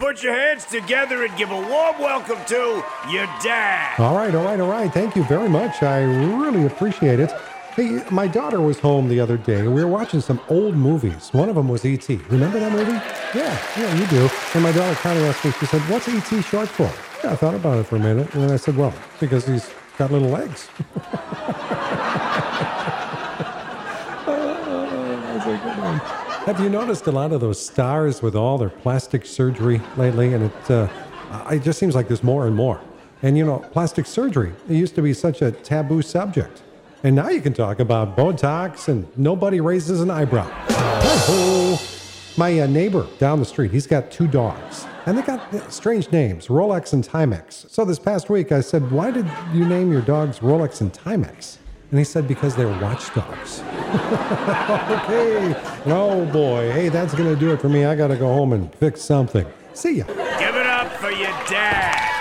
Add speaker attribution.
Speaker 1: put your hands together and give a warm welcome to your dad.
Speaker 2: All right. Thank you very much. I really appreciate it. Hey, my daughter was home the other day. We were watching some old movies. One of them was E.T. Remember that movie? Yeah, you do. And my daughter kind of asked me, she said, what's E.T. short for? Yeah, I thought about it for a minute. And then I said, well, because he's got little legs. That's a good one. Have you noticed a lot of those stars with all their plastic surgery lately? And it just seems like there's more and more. And you know, plastic surgery, it used to be such a taboo subject. And now you can talk about Botox and nobody raises an eyebrow. Oh, my neighbor down the street, he's got 2 dogs. And they got strange names, Rolex and Timex. So this past week I said, why did you name your dogs Rolex and Timex? And he said, because they're watchdogs. Okay. Oh boy. Hey, that's going to do it for me. I got to go home and fix something. See ya.
Speaker 1: Give it up for your dad.